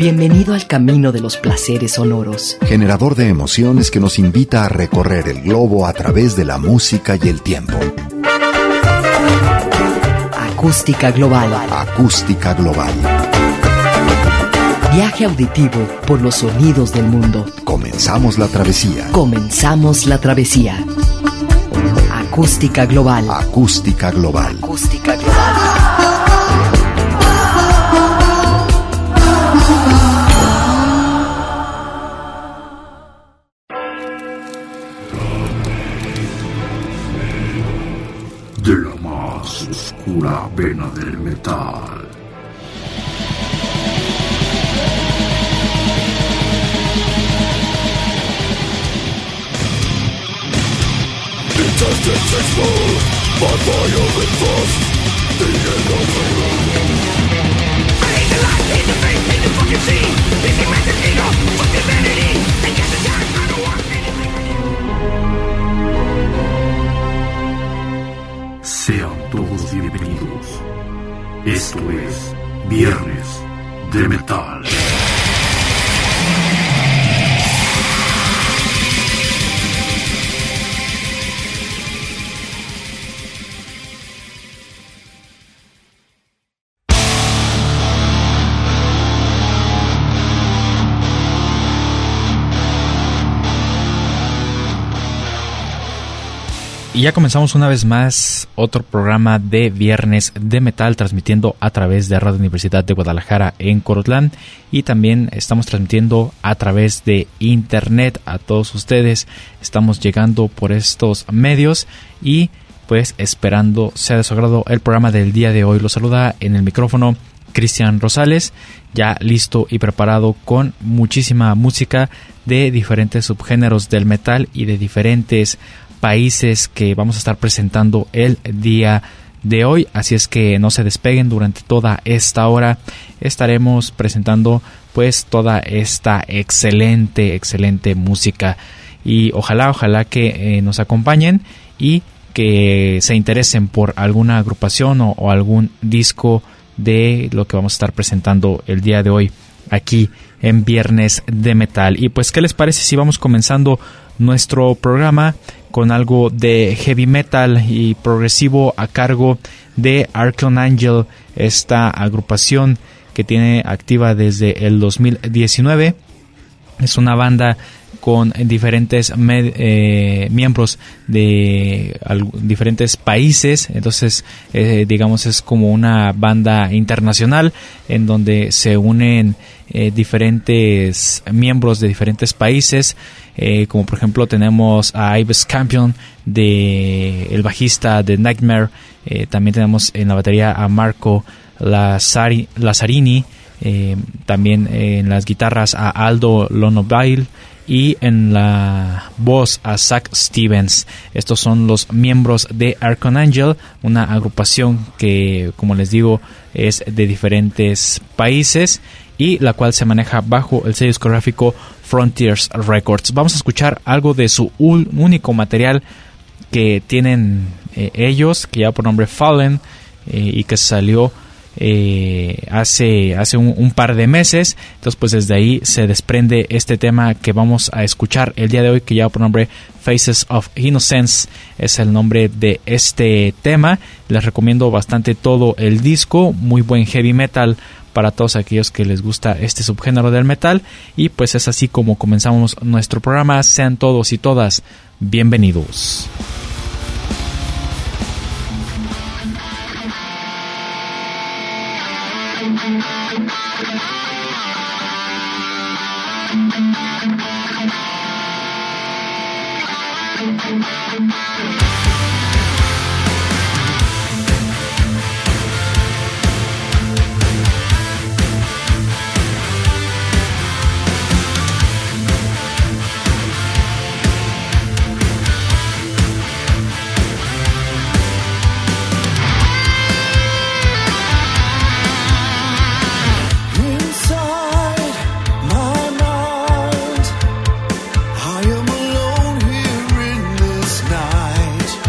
Bienvenido al camino de los placeres sonoros. Generador de emociones que nos invita a recorrer el globo a través de la música y el tiempo. Acústica Global. Acústica Global. Viaje auditivo por los sonidos del mundo. Comenzamos la travesía. Comenzamos la travesía. Acústica Global. Acústica Global. Acústica Global. De la más oscura vena del metal. Sean todos bienvenidos. Esto es Viernes de Metal. Y ya comenzamos una vez más otro programa de Viernes de Metal, transmitiendo a través de Radio Universidad de Guadalajara en Corotlán, y también estamos transmitiendo a través de internet a todos ustedes. Estamos llegando por estos medios y pues esperando sea de su agrado el programa del día de hoy. Los saluda en el micrófono Cristian Rosales, ya listo y preparado con muchísima música de diferentes subgéneros del metal y de diferentes países que vamos a estar presentando el día de hoy, así es que no se despeguen. Durante toda esta hora estaremos presentando pues toda esta excelente música, y ojalá que nos acompañen y que se interesen por alguna agrupación o algún disco de lo que vamos a estar presentando el día de hoy aquí en Viernes de Metal. Y pues, ¿qué les parece si vamos comenzando nuestro programa con algo de heavy metal y progresivo a cargo de Archon Angel, esta agrupación que tiene activa desde el 2019? Es una banda con diferentes miembros de diferentes países, entonces digamos es como una banda internacional en donde se unen diferentes miembros de diferentes países, como por ejemplo tenemos a Ives Campion, el bajista de Nightmare, también tenemos en la batería a Marco Lazzarini, también en las guitarras a Aldo Lonobile y en la voz a Zach Stevens. Estos son los miembros de Archon Angel, una agrupación que, como les digo, es de diferentes países y la cual se maneja bajo el sello discográfico Frontiers Records. Vamos a escuchar algo de su único material que tienen ellos, que lleva por nombre Fallen, y que salió hace un par de meses. Entonces pues desde ahí se desprende este tema que vamos a escuchar el día de hoy, que lleva por nombre Faces of Innocence, es el nombre de este tema. Les recomiendo bastante todo el disco, muy buen heavy metal para todos aquellos que les gusta este subgénero del metal. Y pues es así como comenzamos nuestro programa. Sean todos y todas bienvenidos. I am alone here in this night.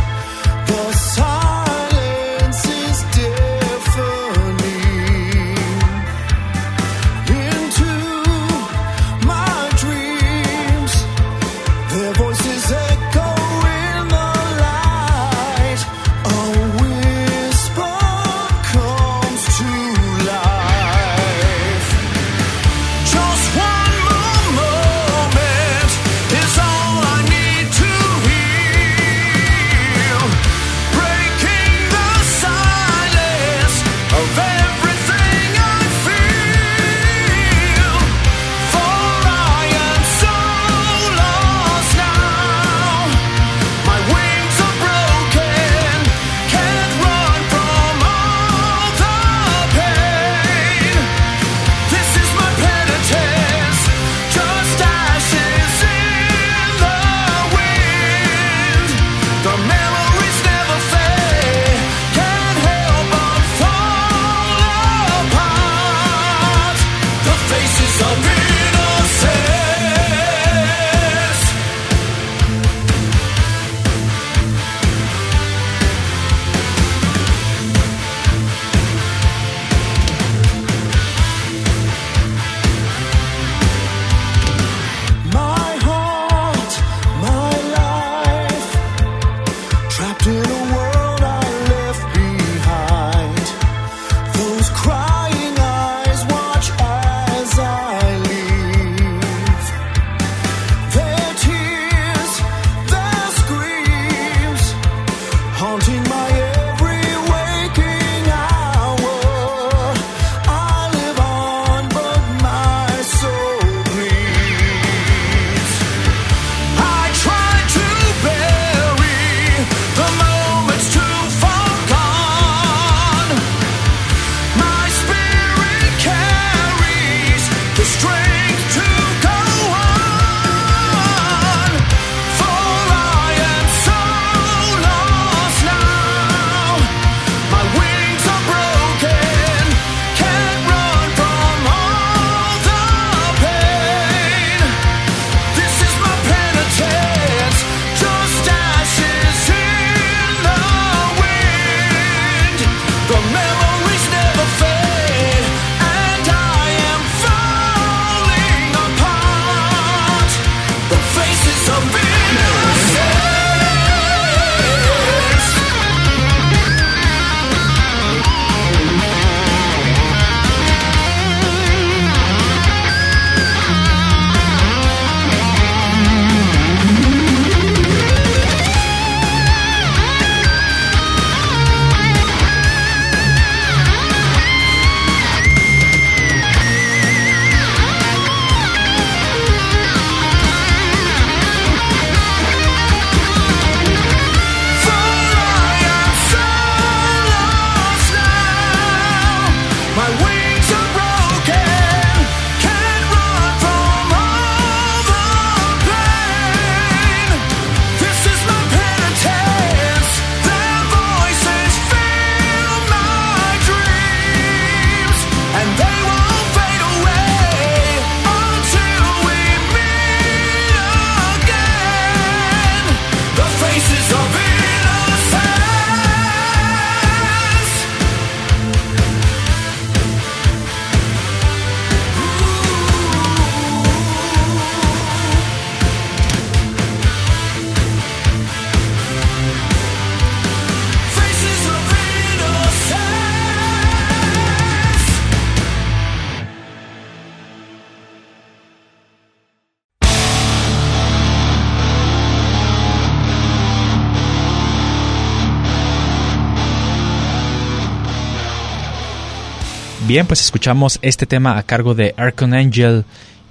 Bien, pues escuchamos este tema a cargo de Archangel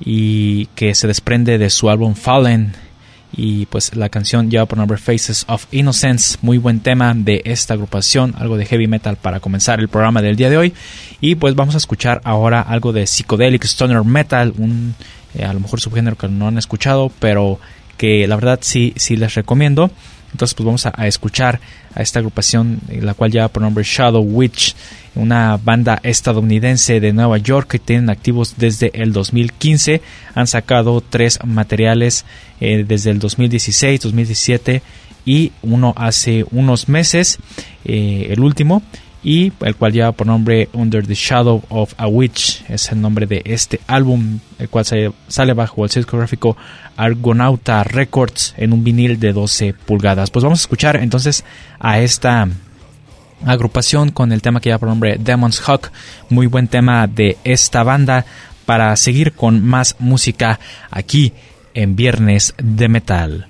y que se desprende de su álbum Fallen, y pues la canción lleva por nombre Faces of Innocence. Muy buen tema de esta agrupación, algo de heavy metal para comenzar el programa del día de hoy. Y pues vamos a escuchar ahora algo de psychedelic stoner metal, a lo mejor subgénero que no han escuchado, pero que la verdad sí les recomiendo. Entonces pues vamos a escuchar a esta agrupación, la cual lleva por nombre Shadow Witch, una banda estadounidense de Nueva York que tienen activos desde el 2015. Han sacado 3 materiales desde el 2016, 2017 y uno hace unos meses, el último, y el cual lleva por nombre Under the Shadow of a Witch. Es el nombre de este álbum, el cual sale bajo el sello discográfico Argonauta Records en un vinil de 12 pulgadas. Pues vamos a escuchar entonces a esta agrupación con el tema que lleva por nombre Demon's Hawk. Muy buen tema de esta banda para seguir con más música aquí en Viernes de Metal.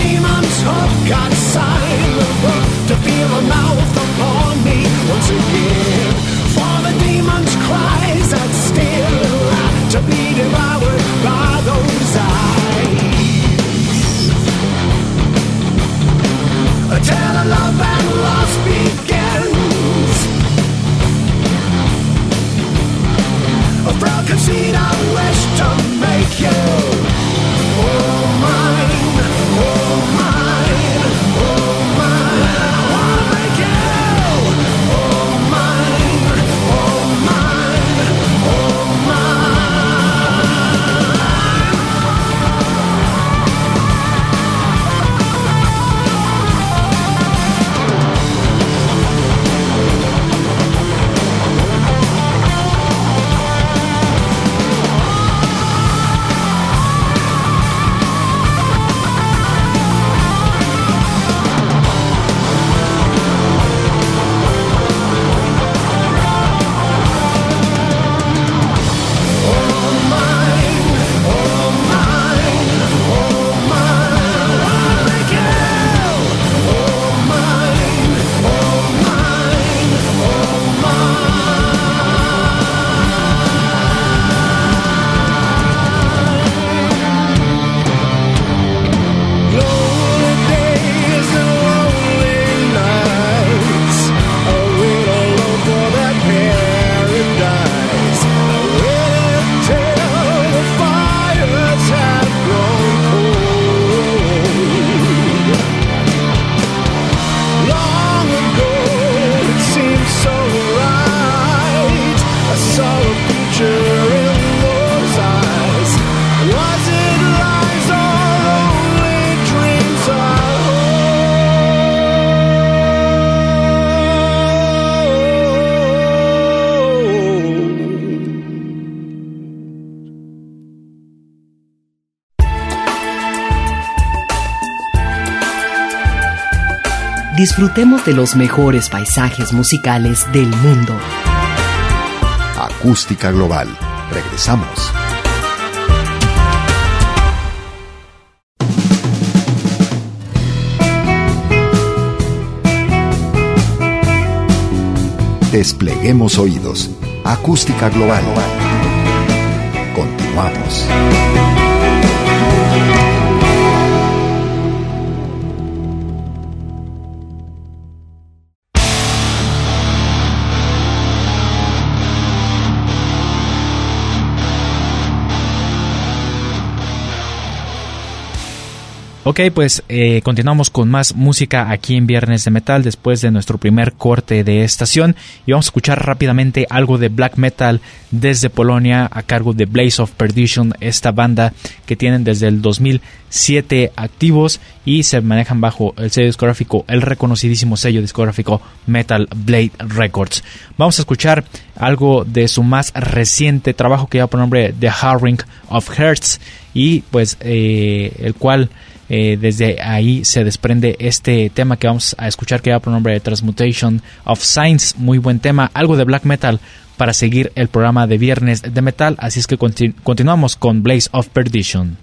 To feel a mouth upon me once again. disfrutemos de los mejores paisajes musicales del mundo. Acústica Global. Regresamos. Despleguemos oídos. Acústica Global. Continuamos. Ok, pues continuamos con más música aquí en Viernes de Metal después de nuestro primer corte de estación y vamos a escuchar rápidamente algo de black metal desde Polonia a cargo de Blaze of Perdition, esta banda que tienen desde el 2007 activos y se manejan bajo el sello discográfico, el reconocidísimo sello discográfico Metal Blade Records. Vamos a escuchar algo de su más reciente trabajo que lleva por nombre The Harring of Hearts y pues el cual desde ahí se desprende este tema que vamos a escuchar que lleva por nombre de Transmutation of Signs. Muy buen tema, algo de black metal para seguir el programa de Viernes de Metal, así es que continuamos con Blaze of Perdition.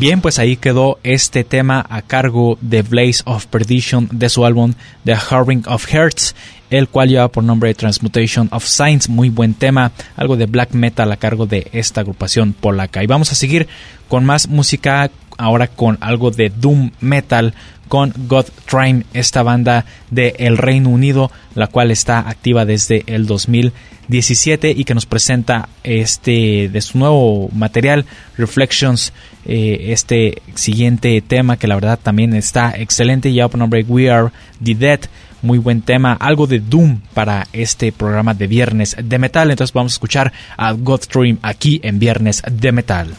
Bien, pues ahí quedó este tema a cargo de Blaze of Perdition de su álbum The Harving of Hearts, el cual lleva por nombre Transmutation of Signs. Muy buen tema, algo de black metal a cargo de esta agrupación polaca. Y vamos a seguir con más música, ahora con algo de doom metal, con Godthrime, esta banda del Reino Unido, la cual está activa desde el 2017 y que nos presenta de su nuevo material, Reflections, este siguiente tema que la verdad también está excelente, lleva por nombre We Are the Dead. Muy buen tema, algo de doom para este programa de Viernes de Metal. Entonces vamos a escuchar a Godthrime aquí en Viernes de Metal.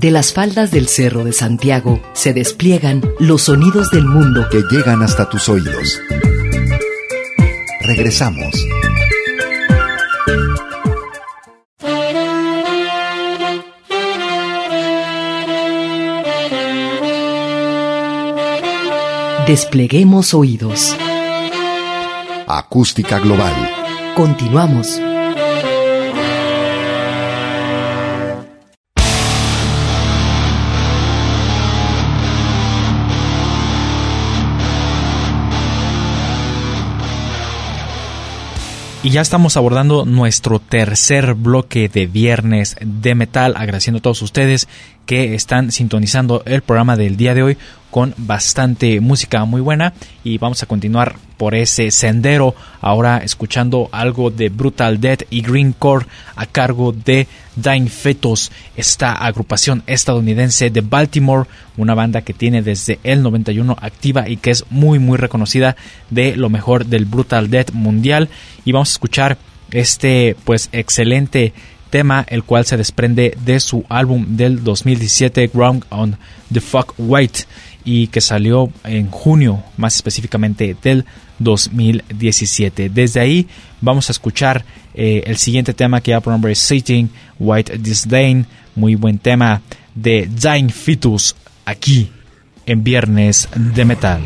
De las faldas del Cerro de Santiago se despliegan los sonidos del mundo que llegan hasta tus oídos. Regresamos. Despleguemos oídos. Acústica global. Continuamos. Y ya estamos abordando nuestro tercer bloque de Viernes de Metal, agradeciendo a todos ustedes que están sintonizando el programa del día de hoy con bastante música muy buena, y vamos a continuar por ese sendero ahora escuchando algo de Brutal Death y Grindcore a cargo de Dying Fetus, esta agrupación estadounidense de Baltimore, una banda que tiene desde el 91 activa y que es muy reconocida de lo mejor del Brutal Death mundial. Y vamos a escuchar este pues excelente tema, el cual se desprende de su álbum del 2017 Ground on the Fuck White, y que salió en junio, más específicamente del 2017. Desde ahí vamos a escuchar el siguiente tema, que ya por nombre es Sitting White Disdain, muy buen tema de Dying Fetus, aquí en Viernes de Metal.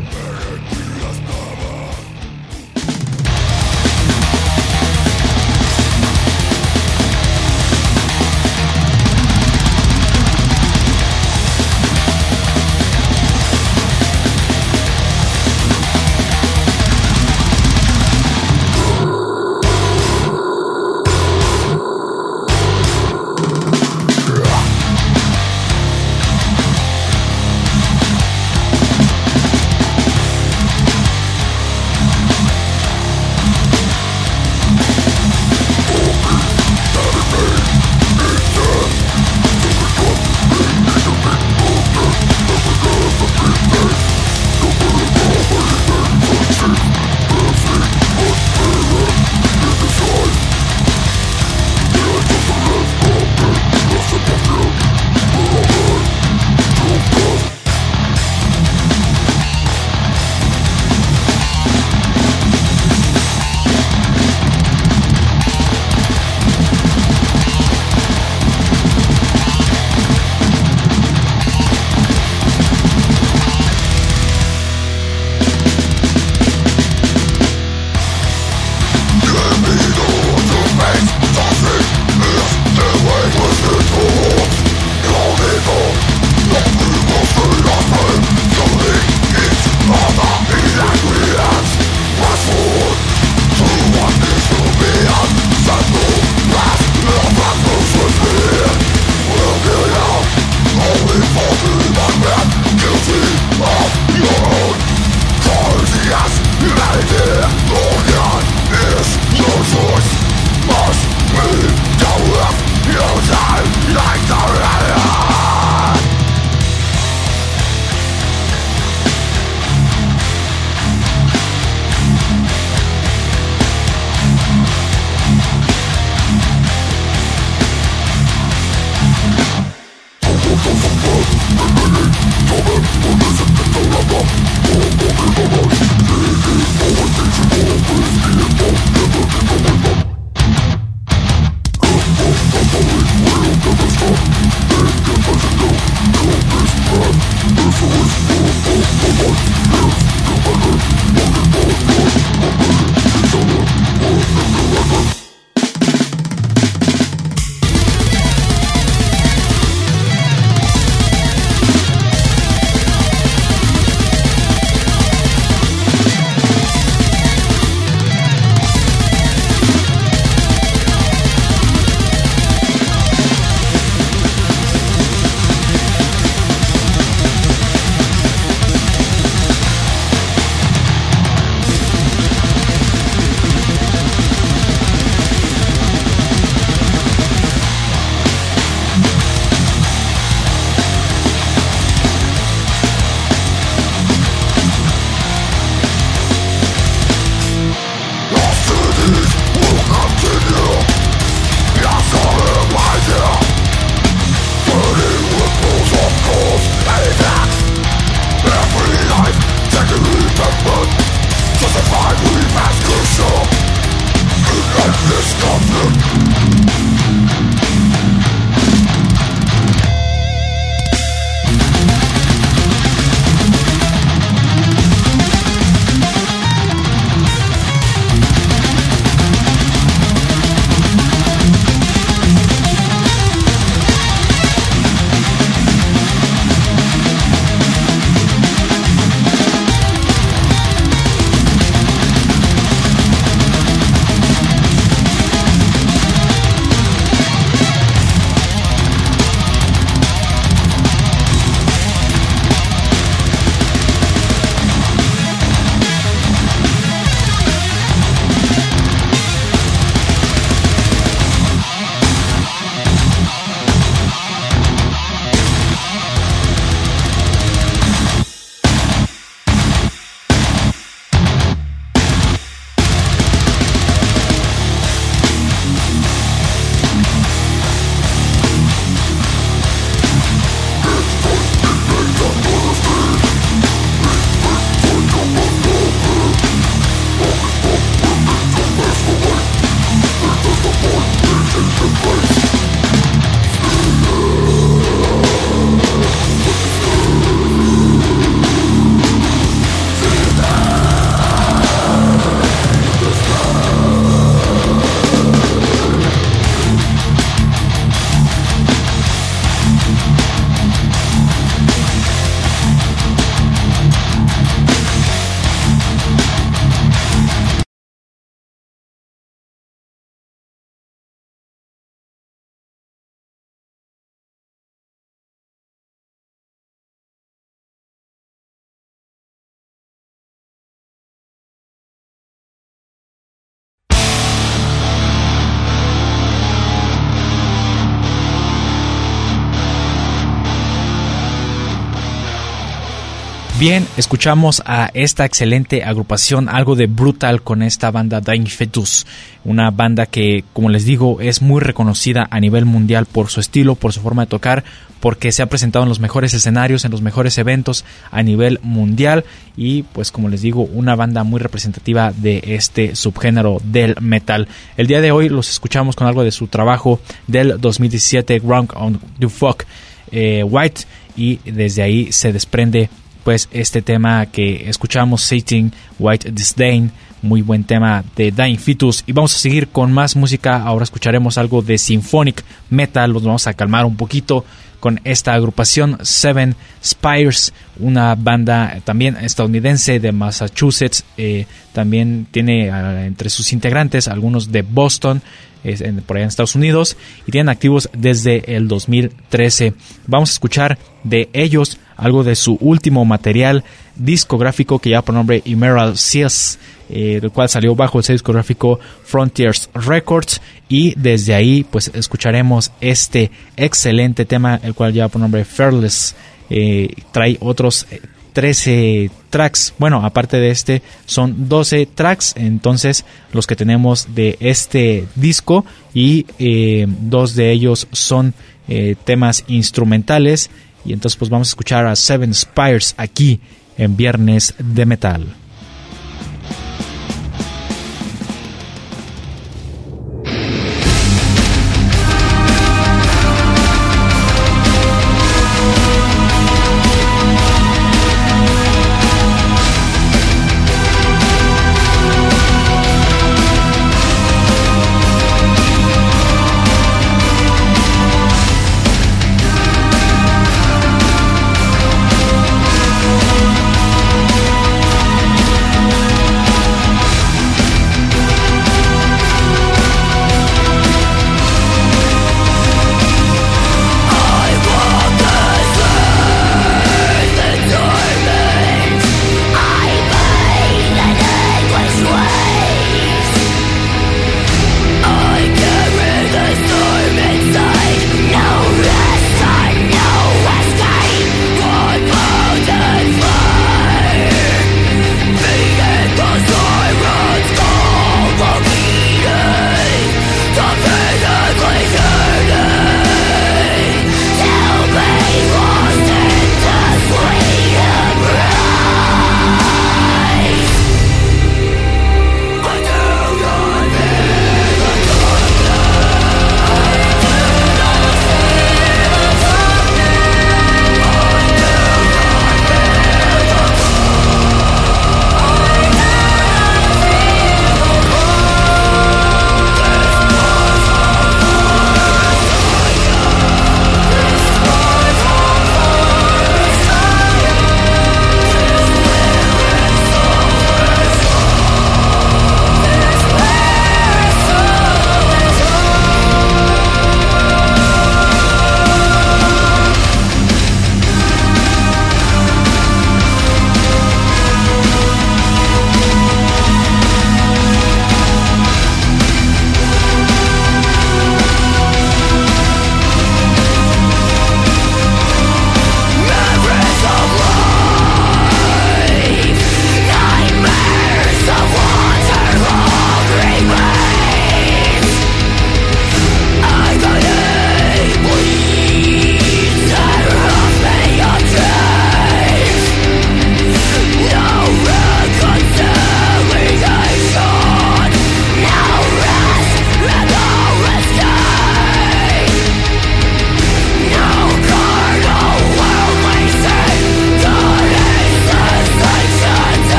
Bien, escuchamos a esta excelente agrupación, algo de brutal con esta banda Dying Fetus, una banda que, como les digo, es muy reconocida a nivel mundial por su estilo, por su forma de tocar, porque se ha presentado en los mejores escenarios, en los mejores eventos a nivel mundial y, pues como les digo, una banda muy representativa de este subgénero del metal. El día de hoy los escuchamos con algo de su trabajo del 2017, Ground on the Fuck White, y desde ahí se desprende pues este tema que escuchamos, Satan White Disdain, muy buen tema de Dying Fetus. Y vamos a seguir con más música. Ahora escucharemos algo de symphonic metal, los vamos a calmar un poquito con esta agrupación Seven Spires, una banda también estadounidense de Massachusetts. También tiene entre sus integrantes algunos de Boston, por allá en Estados Unidos, y tienen activos desde el 2013. Vamos a escuchar de ellos algo de su último material discográfico que lleva por nombre Emerald Seas, el cual salió bajo el sello discográfico Frontiers Records, y desde ahí pues escucharemos este excelente tema, el cual lleva por nombre Fearless. Trae otros 13 tracks, bueno, aparte de este son 12 tracks, entonces los que tenemos de este disco, y 2 de ellos son temas instrumentales. Y entonces pues vamos a escuchar a Seven Spires aquí en Viernes de Metal.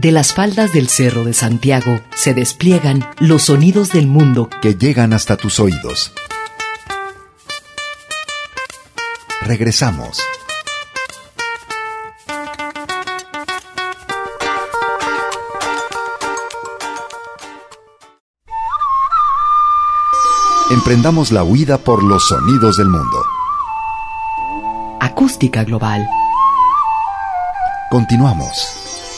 De las faldas del Cerro de Santiago se despliegan los sonidos del mundo que llegan hasta tus oídos. Regresamos. Emprendamos la huida por los sonidos del mundo. Acústica Global. Continuamos.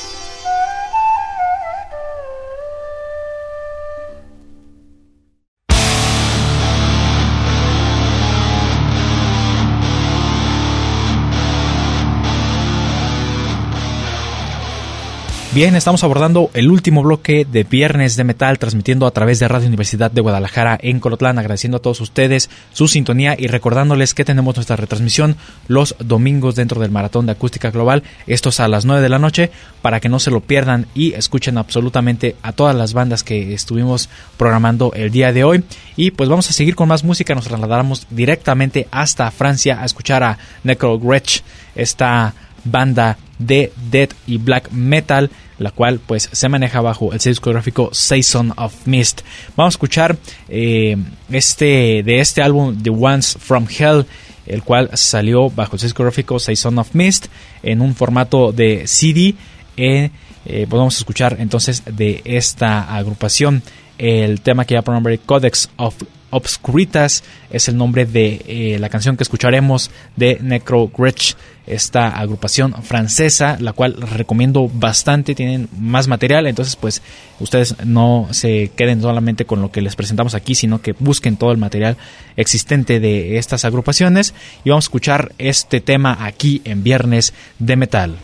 Bien, estamos abordando el último bloque de Viernes de Metal, transmitiendo a través de Radio Universidad de Guadalajara en Colotlán, agradeciendo a todos ustedes su sintonía y recordándoles que tenemos nuestra retransmisión los domingos dentro del Maratón de Acústica Global, estos a las 9 de la noche, para que no se lo pierdan y escuchen absolutamente a todas las bandas que estuvimos programando el día de hoy. Y pues vamos a seguir con más música, nos trasladamos directamente hasta Francia a escuchar a Necrogretsch, esta banda de death y black metal, la cual pues se maneja bajo el sello discográfico Season of Mist. Vamos a escuchar de este álbum The Ones from Hell, el cual salió bajo el sello discográfico Season of Mist en un formato de CD. Podemos escuchar entonces de esta agrupación el tema que ya por nombre Codex of Obscuritas, es el nombre de la canción que escucharemos de Necrogretsch, esta agrupación francesa, la cual recomiendo bastante. Tienen más material, entonces pues ustedes no se queden solamente con lo que les presentamos aquí, sino que busquen todo el material existente de estas agrupaciones. Y vamos a escuchar este tema aquí en Viernes de Metal.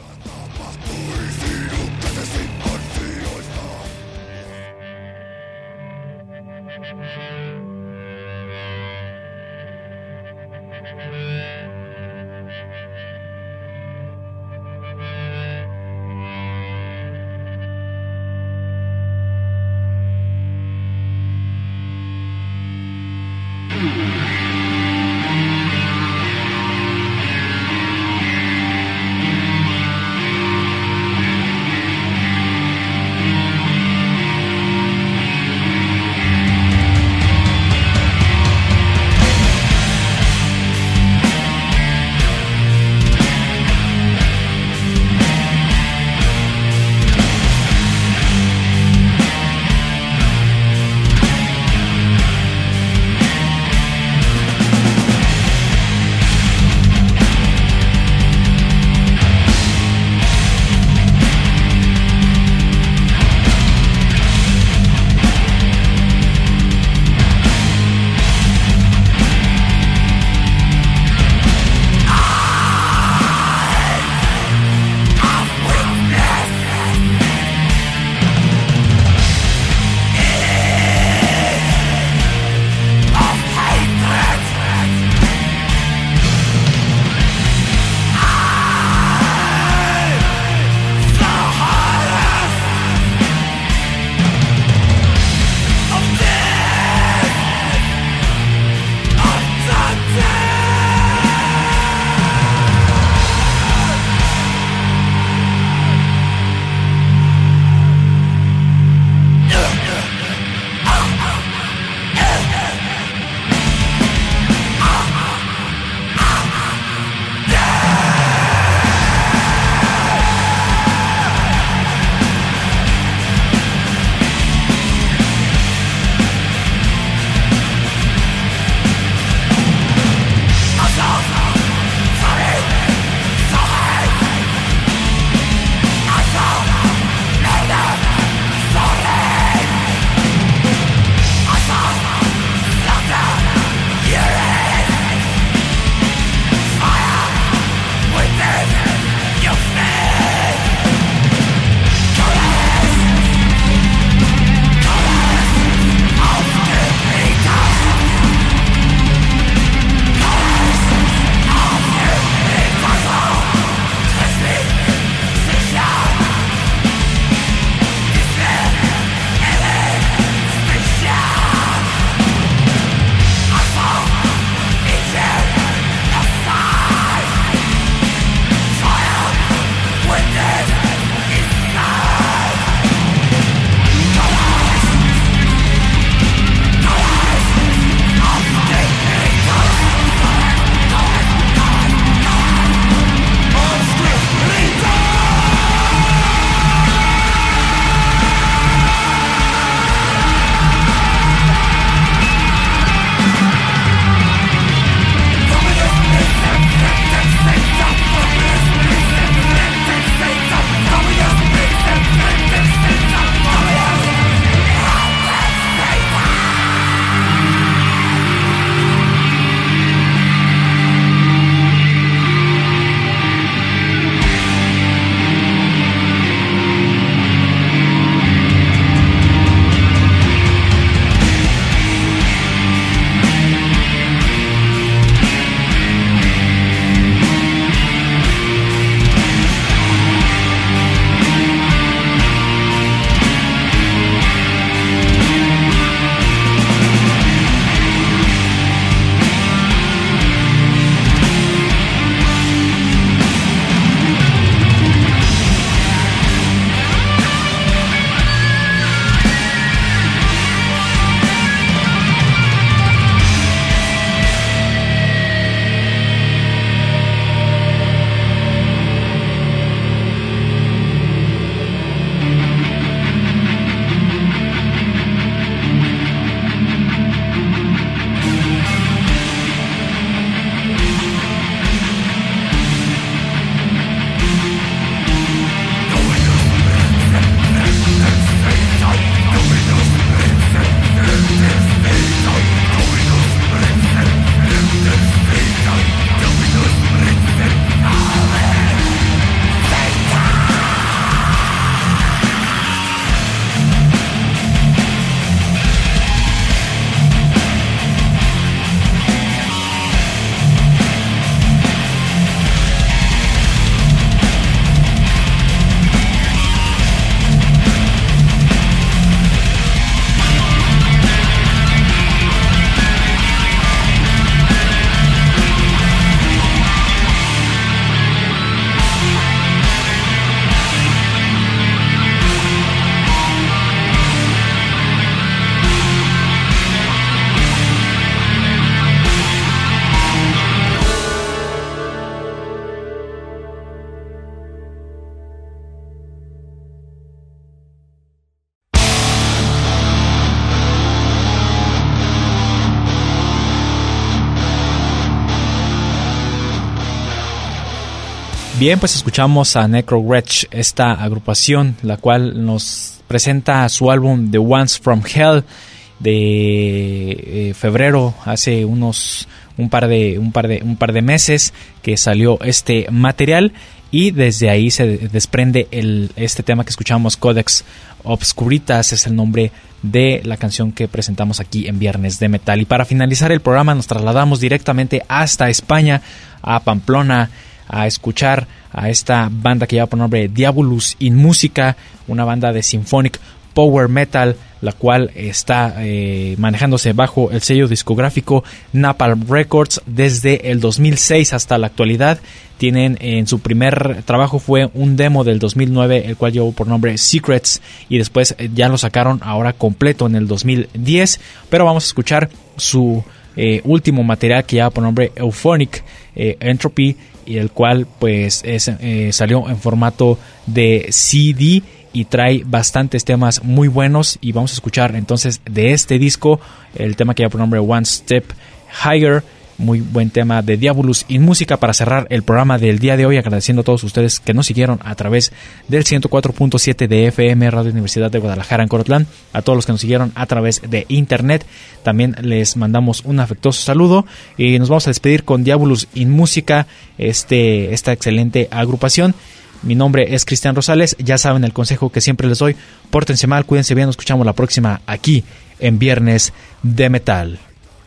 Bien, pues escuchamos a Necro Wretch, esta agrupación, la cual nos presenta su álbum The Ones from Hell de febrero, hace un par de meses que salió este material, y desde ahí se desprende este tema que escuchamos, Codex Obscuritas, es el nombre de la canción que presentamos aquí en Viernes de Metal. Y para finalizar el programa nos trasladamos directamente hasta España, a Pamplona, a escuchar a esta banda que lleva por nombre Diabolus in Musica, una banda de symphonic power metal, la cual está manejándose bajo el sello discográfico Napalm Records desde el 2006 hasta la actualidad. Tienen, en su primer trabajo fue un demo del 2009, el cual llevó por nombre Secrets, y después ya lo sacaron ahora completo en el 2010, pero vamos a escuchar su último material que lleva por nombre Euphonic Entropy, y el cual pues salió en formato de CD y trae bastantes temas muy buenos. Y vamos a escuchar entonces de este disco el tema que lleva por nombre One Step Higher, muy buen tema de Diabolus in Musica, para cerrar el programa del día de hoy, agradeciendo a todos ustedes que nos siguieron a través del 104.7 de FM Radio Universidad de Guadalajara en Corotlán, a todos los que nos siguieron a través de internet, también les mandamos un afectuoso saludo, y nos vamos a despedir con Diabolus in Musica, esta excelente agrupación. Mi nombre es Cristian Rosales, ya saben el consejo que siempre les doy: pórtense mal, cuídense bien, nos escuchamos la próxima aquí en Viernes de Metal.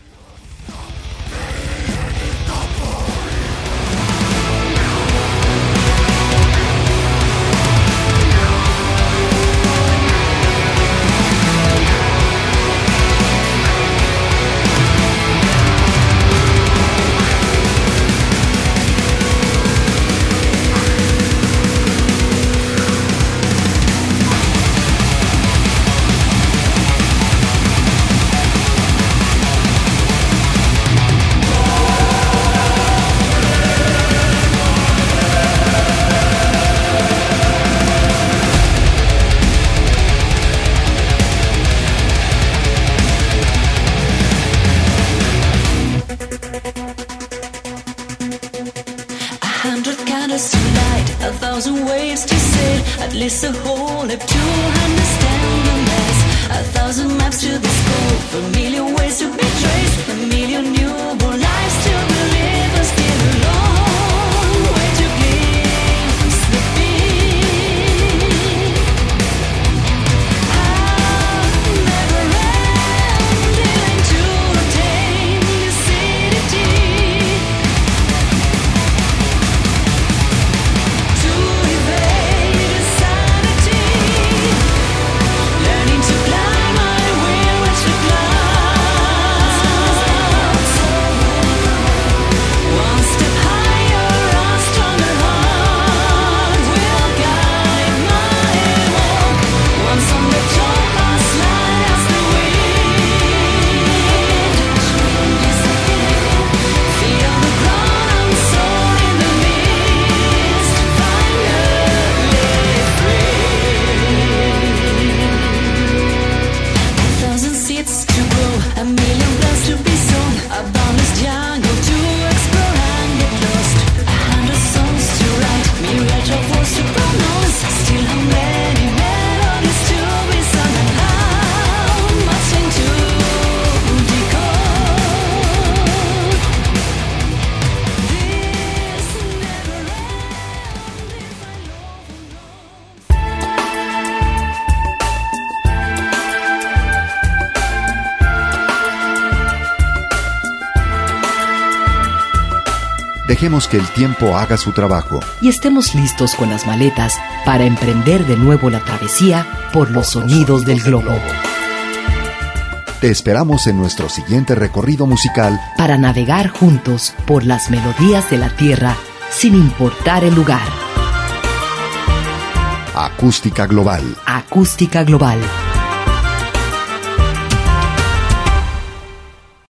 Dejemos que el tiempo haga su trabajo y estemos listos con las maletas para emprender de nuevo la travesía por los sonidos del globo. Te esperamos en nuestro siguiente recorrido musical para navegar juntos por las melodías de la tierra sin importar el lugar. Acústica Global. Acústica Global.